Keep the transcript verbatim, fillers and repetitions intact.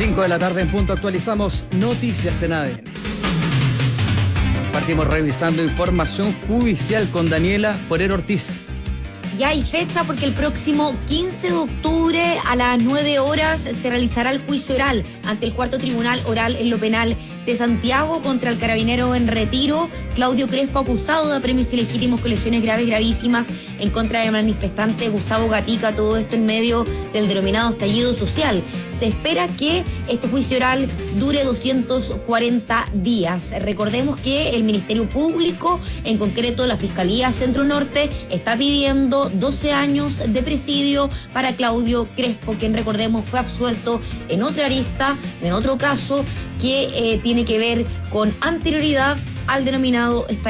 cinco de la tarde en punto actualizamos noticias en A D N. Partimos revisando información judicial con Daniela Porero Ortiz. Ya hay fecha porque el próximo quince de octubre a las nueve horas se realizará el juicio oral ante el cuarto tribunal oral en lo penal de Santiago contra el carabinero en retiro Claudio Crespo, acusado de apremios ilegítimos con lesiones graves gravísimas en contra del manifestante Gustavo Gatica, todo esto en medio del denominado estallido social. Se espera que este juicio oral dure doscientos cuarenta días. Recordemos que el Ministerio Público, en concreto la Fiscalía Centro Norte, está pidiendo doce años de presidio para Claudio Crespo, quien, recordemos, fue absuelto en otra arista, en otro caso que eh, tiene que ver con anterioridad al denominado estallido